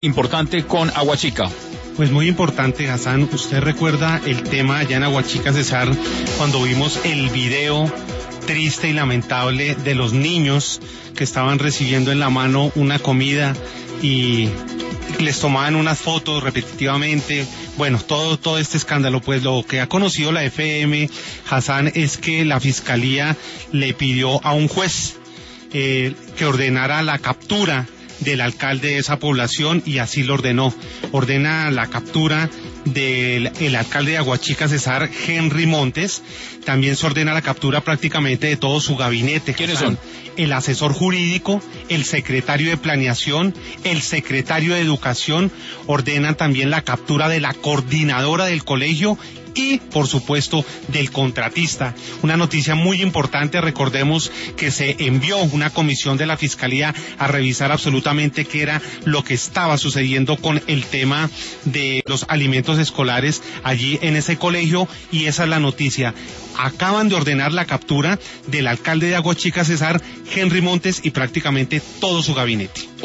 Importante con Aguachica. Pues muy importante, Hassan. Usted recuerda el tema allá en Aguachica, César, cuando vimos el video triste y lamentable de los niños que estaban recibiendo en la mano una comida y les tomaban unas fotos repetitivamente. Bueno, todo este escándalo. Pues lo que ha conocido la FM, Hassan, es que la Fiscalía le pidió a un juez que ordenara la captura del alcalde de esa población, y así lo ordenó. Ordena la captura del alcalde de Aguachica, César, Henry Montes. También se ordena la captura prácticamente de todo su gabinete. ¿Quiénes son? El asesor jurídico, el secretario de planeación, el secretario de educación. Ordenan también la captura de la coordinadora del colegio y, por supuesto, del contratista. Una noticia muy importante. Recordemos que se envió una comisión de la Fiscalía a revisar absolutamente qué era lo que estaba sucediendo con el tema de los alimentos escolares allí en ese colegio, y esa es la noticia. Acaban de ordenar la captura del alcalde de Aguachica, César, Henry Montes, y prácticamente todo su gabinete.